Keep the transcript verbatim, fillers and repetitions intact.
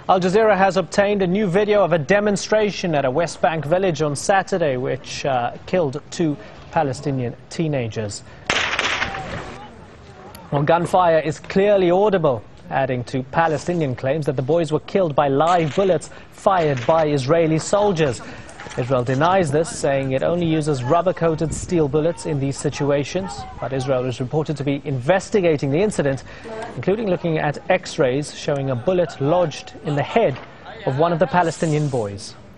Al Jazeera has obtained a new video of a demonstration at a West Bank village on Saturday which uh, killed two Palestinian teenagers. Well, gunfire is clearly audible, adding to Palestinian claims that the boys were killed by live bullets fired by Israeli soldiers. Israel denies this, saying it only uses rubber-coated steel bullets in these situations. But Israel is reported to be investigating the incident, including looking at X-rays showing a bullet lodged in the head of one of the Palestinian boys.